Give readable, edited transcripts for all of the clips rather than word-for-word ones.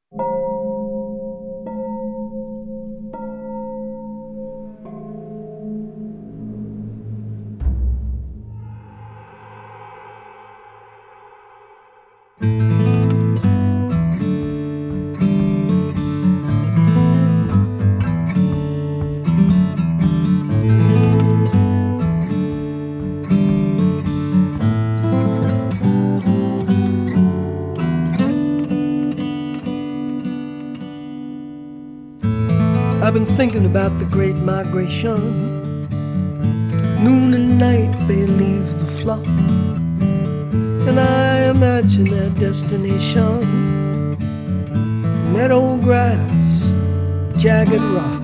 I've been thinking about the great migration. Noon and night they leave the flock, and I imagine their destination: meadow grass, jagged rock.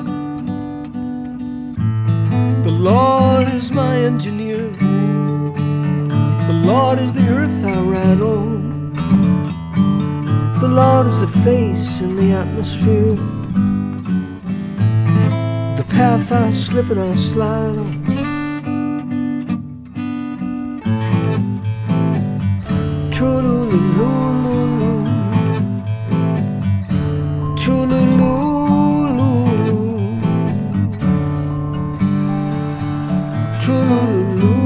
The Lord is my engineer, the Lord is the earth I ride on, the Lord is the face in the atmosphere, the path I slip and I slide on. True-loo-loo-loo-loo, true-loo-loo-loo, true-loo-loo-loo.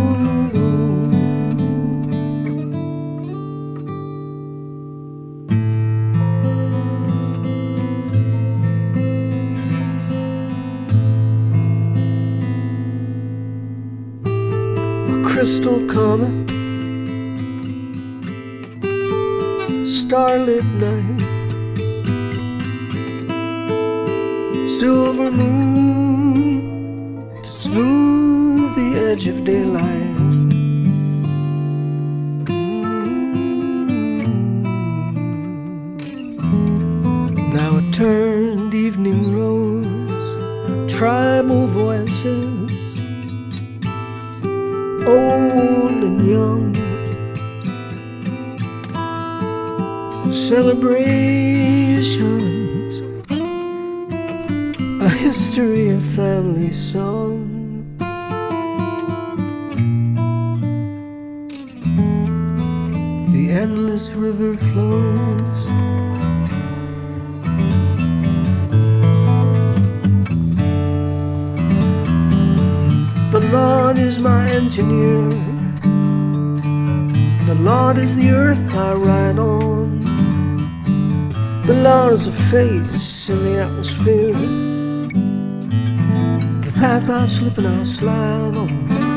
Crystal comet, starlit night, silver moon to smooth the edge of daylight. Now a turned evening rose, tribal voices, old and young, celebrations, a history of family song. The endless river flows, the Lord is my engineer, the Lord is the earth I ride on, the Lord is a face in the atmosphere, the path I slip and I slide on.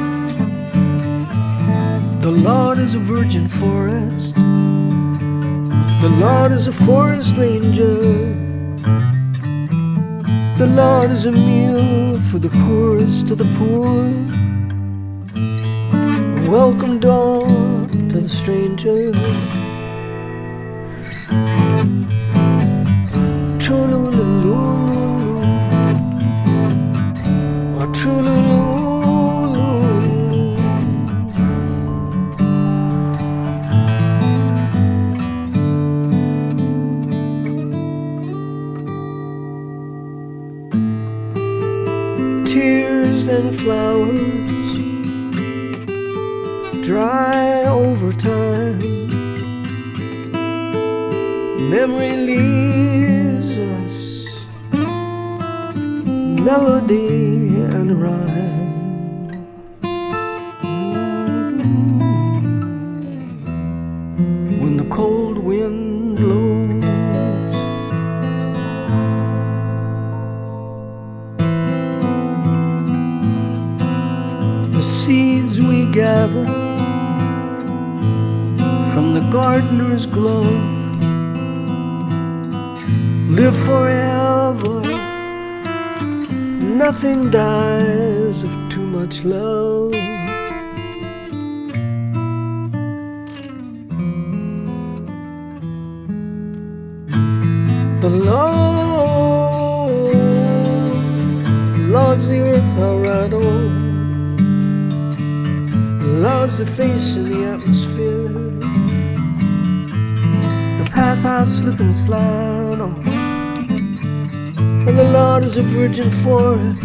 The Lord is a virgin forest, the Lord is a forest ranger, the Lord is a meal for the poorest of the poor. Welcome dawn to the stranger. True-loo-loo-loo-loo, oh, true-loo-loo-loo. Tears and flowers dry over time, memory leaves us melody and rhyme. When the cold wind blows, the seeds we gather from the gardener's glove live forever. Nothing dies of too much love. The Lord's the earth I ride on, the Lord's the face in the atmosphere, the path I slip and slide on. And the Lord is a virgin forest,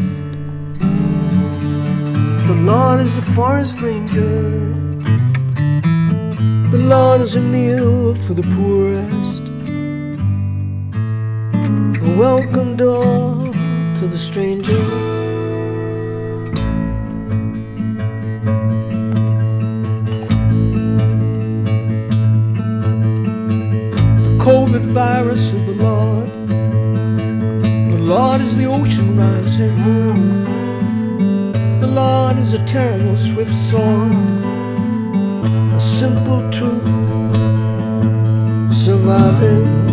the Lord is the forest ranger, the Lord is a meal for the poorest. welcome door to the stranger. COVID virus is the Lord. The Lord is the ocean rising. The Lord is a terrible swift sword. A simple truth surviving.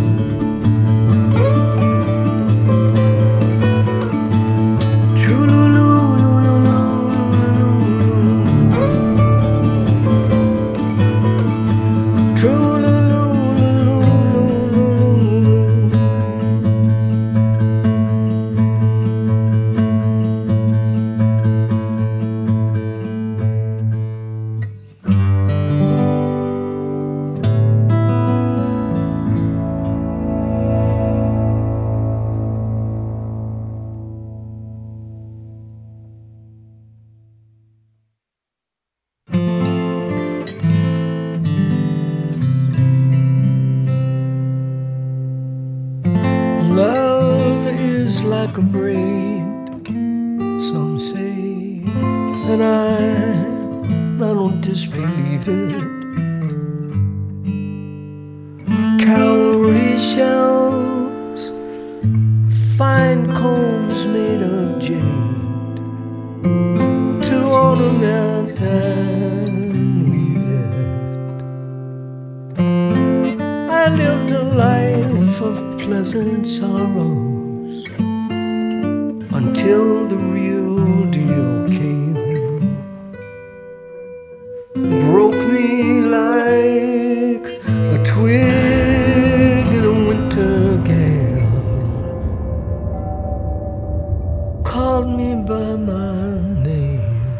Love is like a braid, some say, and I don't disbelieve it. Cowrie shells, fine combs made of jade, to ornament and weave it. I lived a life of pleasant sorrows until the real deal came. Broke me like a twig in a winter gale. Called me by my name.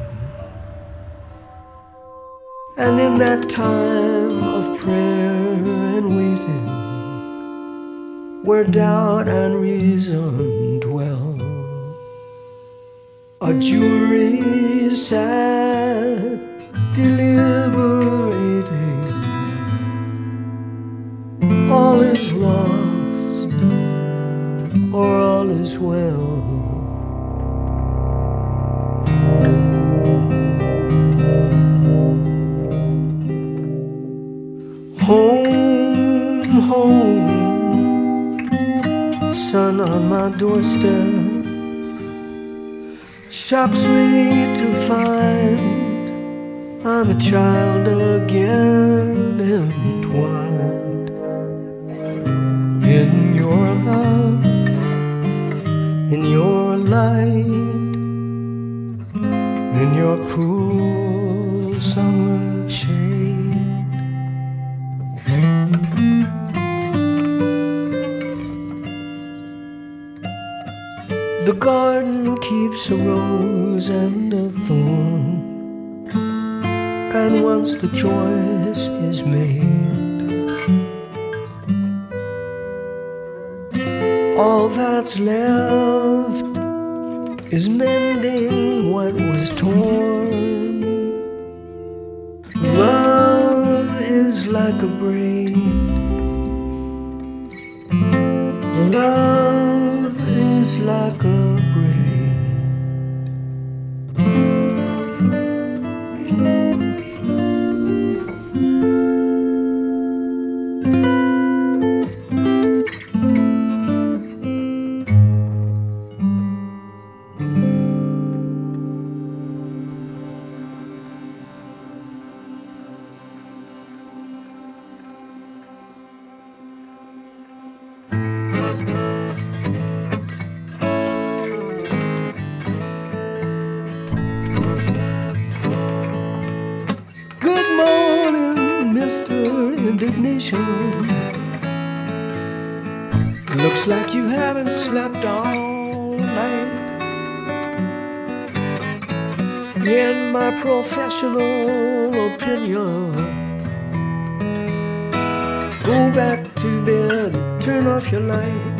And in that time of prayer and waiting, where doubt and reason dwell, a jury sat deliberating. All is lost, or all is well. Home, home, sun on my doorstep, shocks me to find I'm a child again, entwined in your love, in your light, in your cool summer shade. The garden keeps a rose and a thorn, and once the choice is made, all that's left is mending what was torn. Love is like a braid. Love is like a braid. Mr. Indignation, looks like you haven't slept all night. In my professional opinion, go back to bed, turn off your light.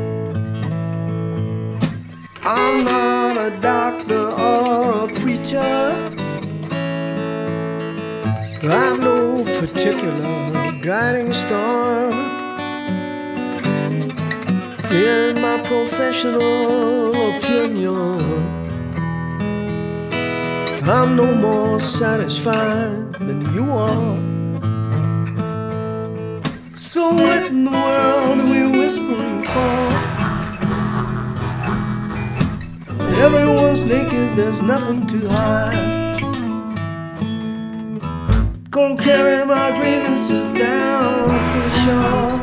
I'm not a doctor or a preacher, I've no particular guiding star. In my professional opinion, I'm no more satisfied than you are. So what in the world are we whispering for? Everyone's naked, there's nothing to hide. Gonna carry my grievances down to the shore,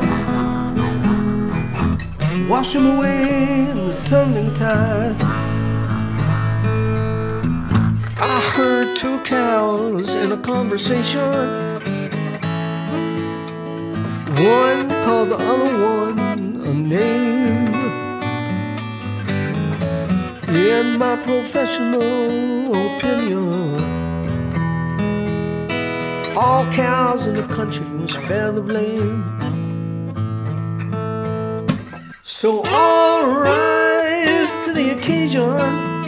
wash them away in the tumbling tide. I heard two cows in a conversation. One called the other one a name. In my professional opinion, all cows in the country must bear the blame. So all rise to the occasion,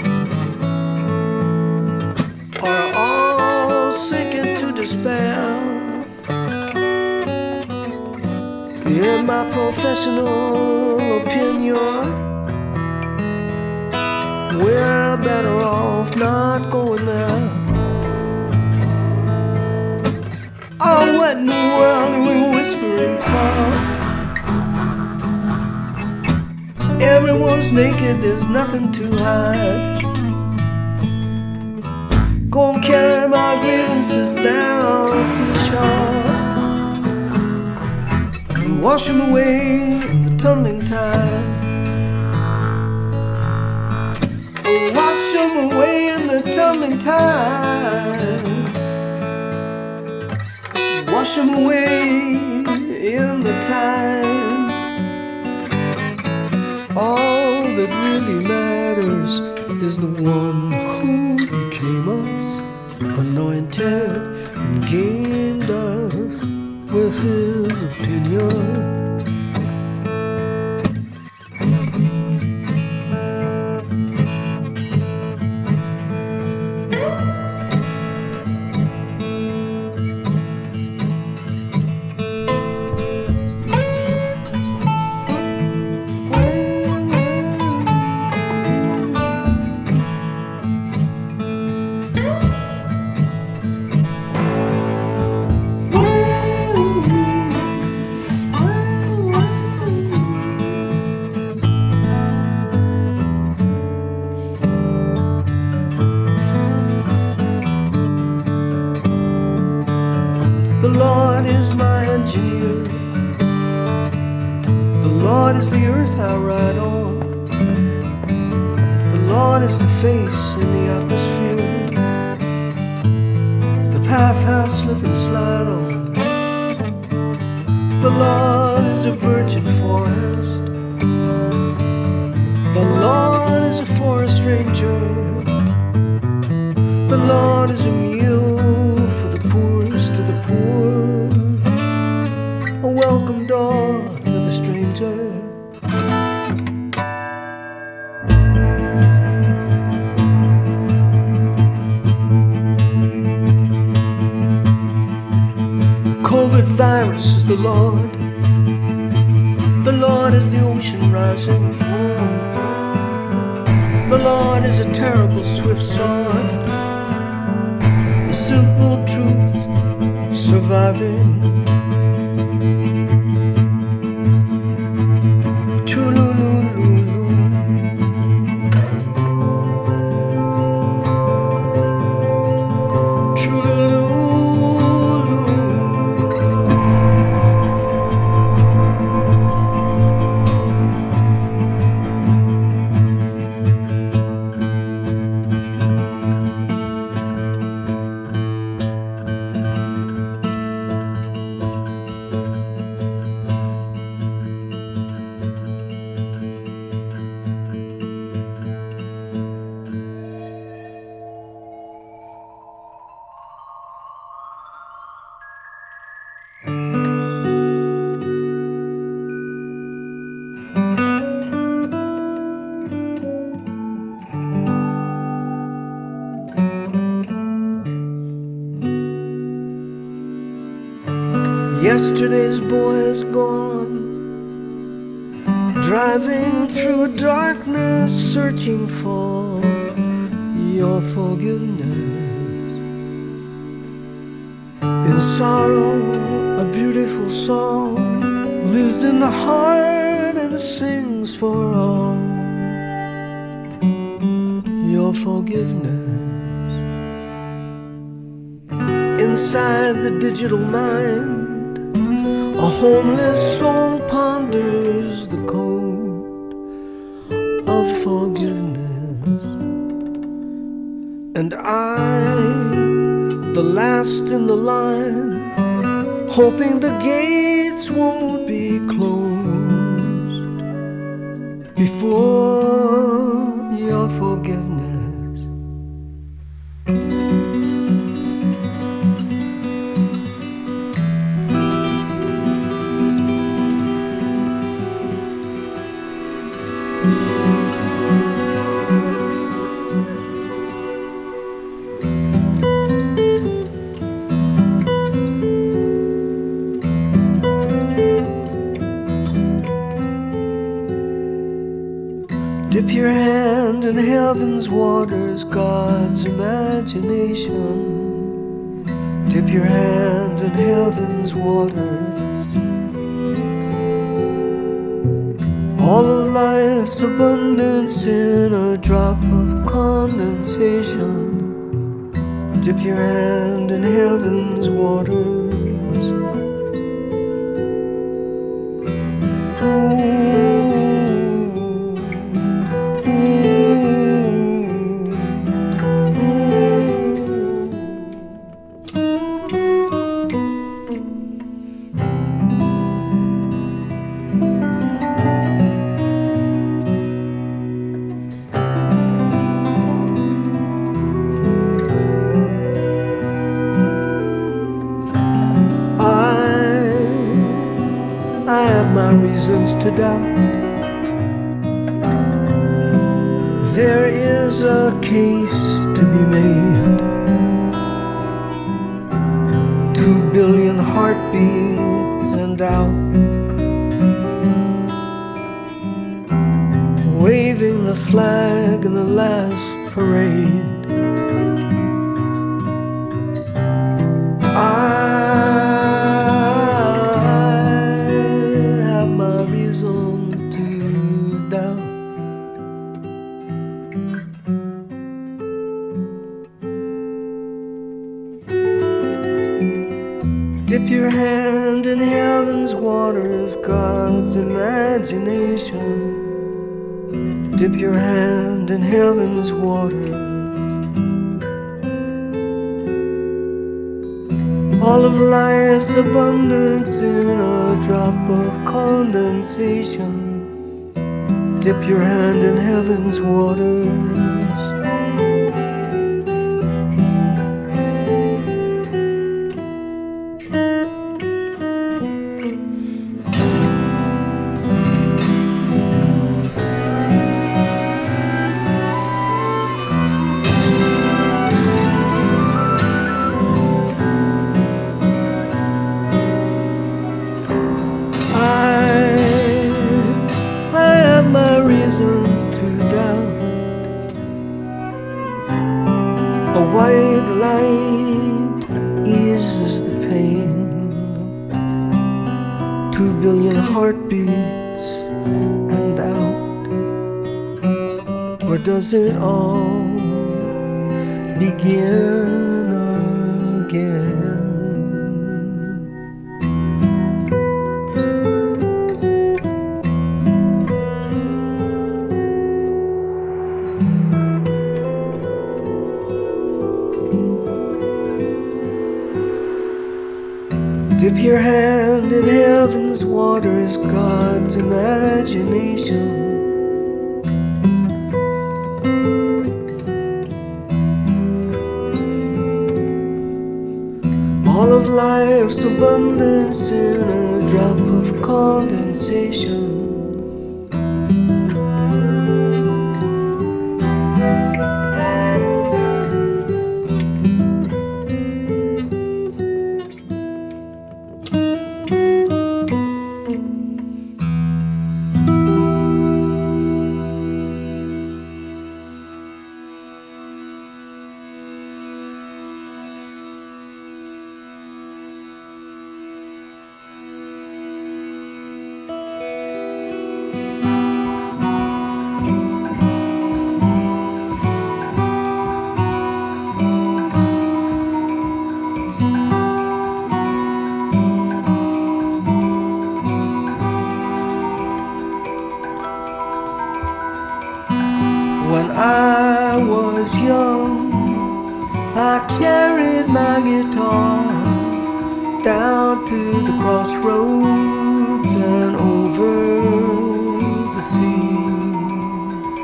or all sink into despair. In my professional opinion, we're better off not going there. Oh, what in the world are we whispering for? Everyone's naked, there's nothing to hide. Gonna carry my grievances down to the shore, wash them away in the tumbling tide. Wash them away in the tumbling tide. Wash them away in the tide. All that really matters is the one who became us, anointed and gained us with his opinion. The Lord is my engineer. The Lord is the earth I ride on. The Lord is the face in the atmosphere, the path I slip and slide on. The Lord is a virgin forest. The Lord is a forest ranger. The Lord is a meal for the poorest of the poor, a welcome door to the stranger. COVID virus is the Lord. The Lord is the ocean rising. The Lord is a terrible swift sword, a simple truth surviving. Choo-loo-loo-loo-loo. Choo-loo-loo-loo. Yesterday's boy is gone, driving through darkness, searching for your forgiveness. In sorrow, a beautiful song lives in the heart and sings for all your forgiveness. Inside the digital mind, a homeless soul ponders the code of forgiveness. And I, the last in the line, hoping the gates won't be closed before your forgiveness. Dip your hand in heaven's waters, God's imagination. Dip your hand in heaven's waters. All of life's abundance in a drop of condensation. Dip your hand in heaven's waters. I have my reasons to doubt. There is a case to be made. 2 billion heartbeats and out, waving the flag in the last parade. Dip your hand in heaven's waters, God's imagination. Dip your hand in heaven's waters. All of life's abundance in a drop of condensation. Dip your hand in heaven's waters. Reasons to doubt. A white light eases the pain. 2 billion heartbeats and out. Where does it all begin again? Dip your hand in heaven's waters, God's imagination. All of life's abundance in a drop of condensation. I was young, I carried my guitar down to the crossroads and over the seas.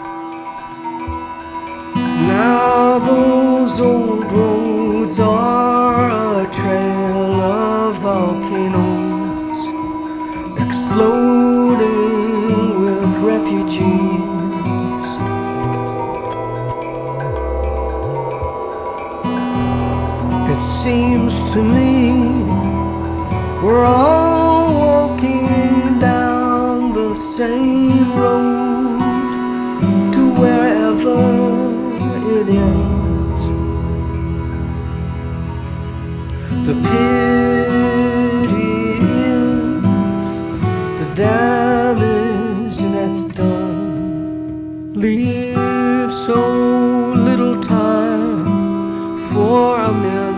Now those old roads are a trail of volcanoes exploding with refugees. It seems to me we're all walking down the same road to wherever it ends. The pity is the damage that's done leaves so little time for amends.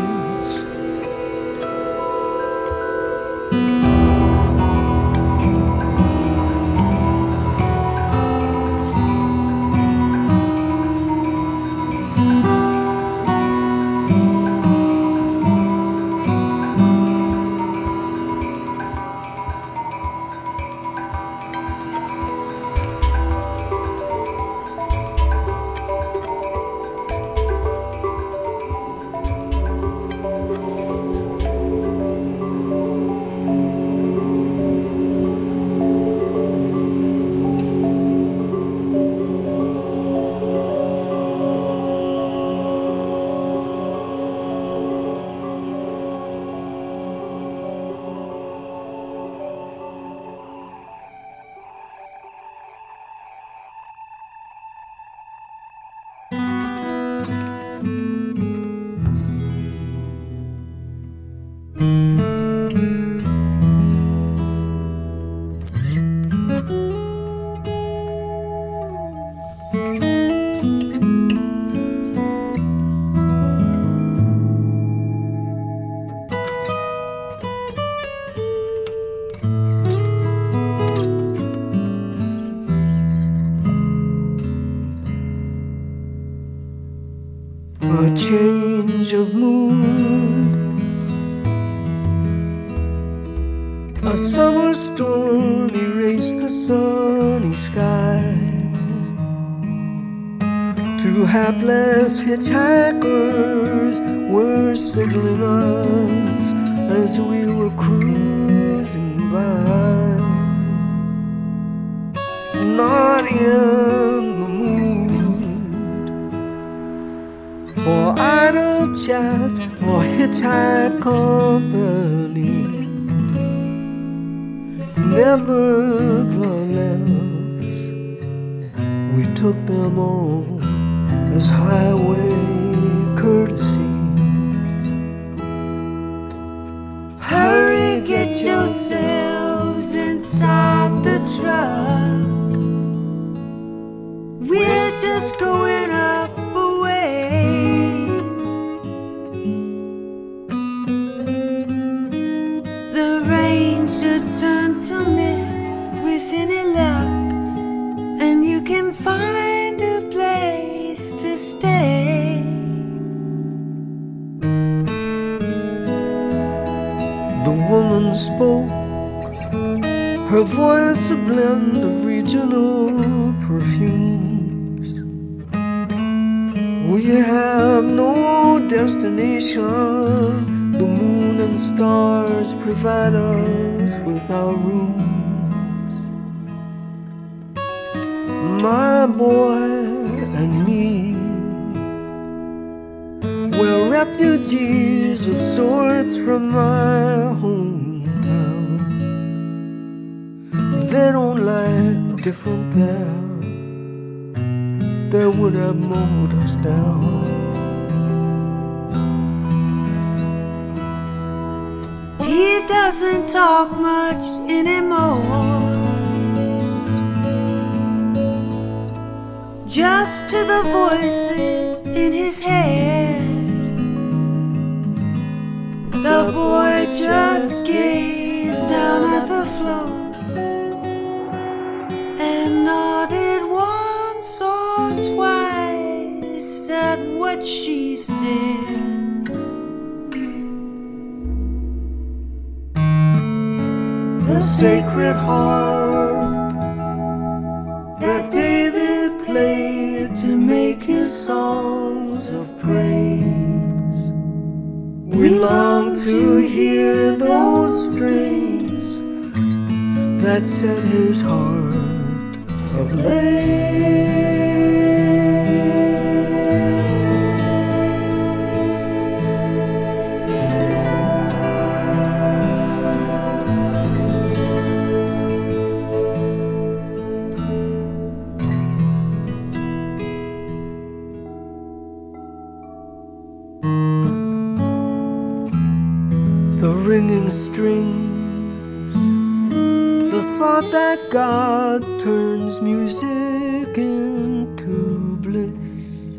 A change of mood, a summer storm erased the sunny sky. Two hapless hitchhikers were signaling us as we were cruising by. Not in the mood for idle chat or hitchhike company. Nevertheless, we took them on as highway courtesy. Hurry, get yourselves inside the truck. We're just going up a ways. The rain should turn to mist with any luck, and you can find a place to stay. The woman spoke, her voice a blend of regional perfumes. We have no destination. The moon and stars provide us with our rooms. My boy and me, we're refugees of sorts from my hometown. They don't like different there. They would have mowed us down. He doesn't talk much anymore, just to the voices in his head. The boy just gazed down at the floor and nodded once or twice. what she said. The sacred harp that David played to make his songs of praise. We long to hear those strings that set his heart ablaze. The ringing strings, the thought that God turns music into bliss.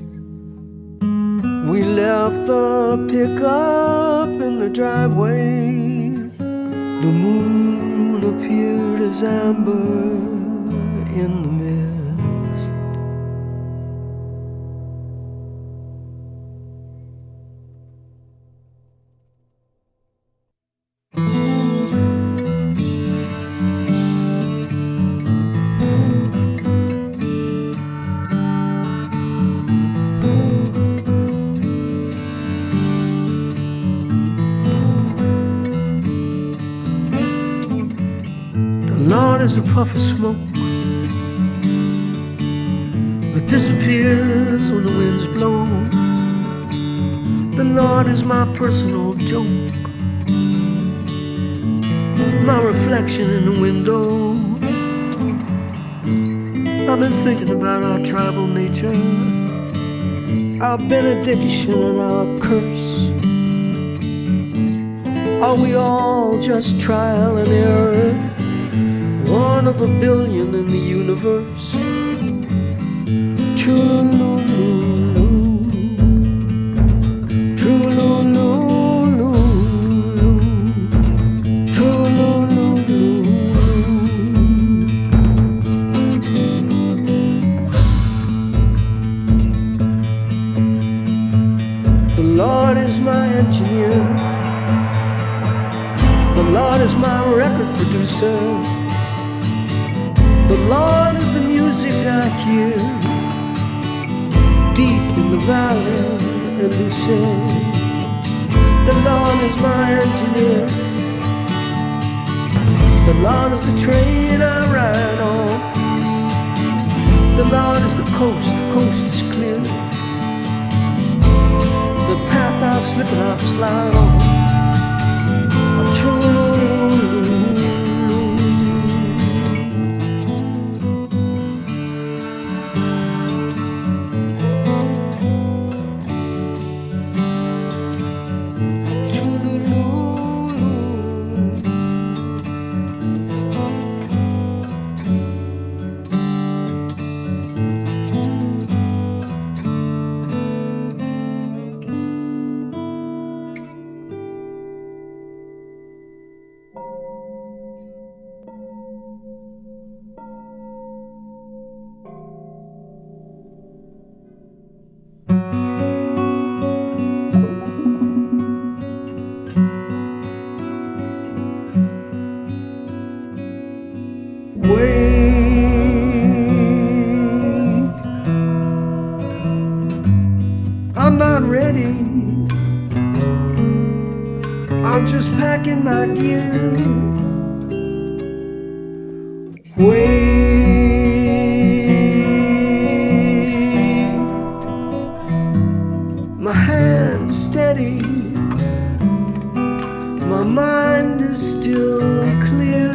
We left the pickup in the driveway. The moon appeared as amber in the mist. The Lord is a puff of smoke that disappears when the winds blow. The Lord is my personal joke, my reflection in the window. I've been thinking about our tribal nature, our benediction and our curse. Are we all just trial and error, one of a billion in the universe? True-loo-loo-loo, true-loo-loo-loo, true-loo-loo-loo. The Lord is my engineer, the Lord is my record producer. The Lord is the music I hear deep in the valley and Lucerne. The Lord is my engineer, the Lord is the train I ride on. The Lord is the coast is clear, the path I'll slip and I'll slide on. Wait, I'm not ready, I'm just packing my gear. Wait, my hand's steady, my mind is still clear.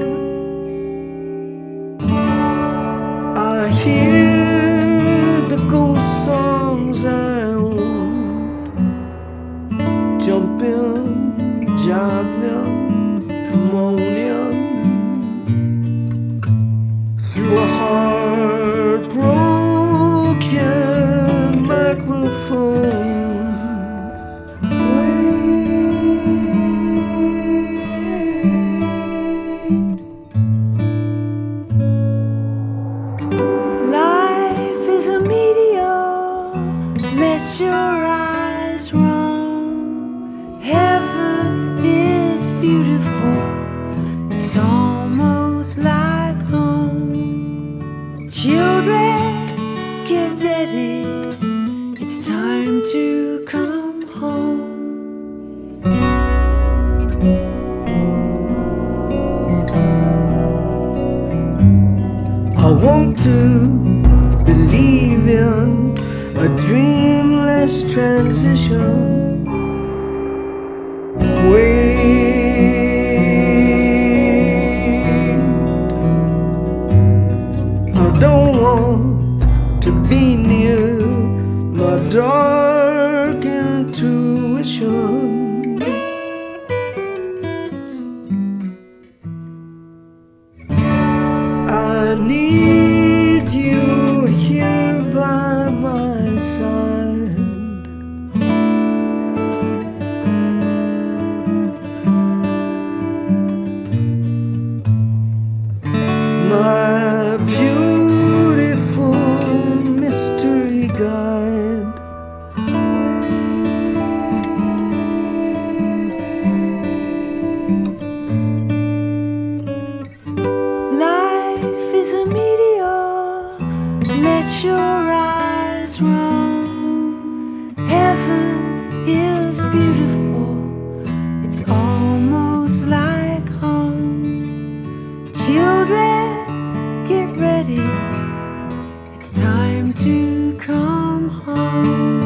I hear the ghost songs I own, jumping, jiving, moaning through a heartbroken microphone. Light let your eyes roam. Heaven is beautiful, it's almost like home. Children, get ready, it's time to come home. I want to believe in a dreamless transition. Wait, I don't want to be near my dark intuition. I need you here by my side. My beautiful mystery guide. Life is a meteor, let your eyes roam. Heaven is beautiful, it's almost like home. Children, get ready, it's time to come home.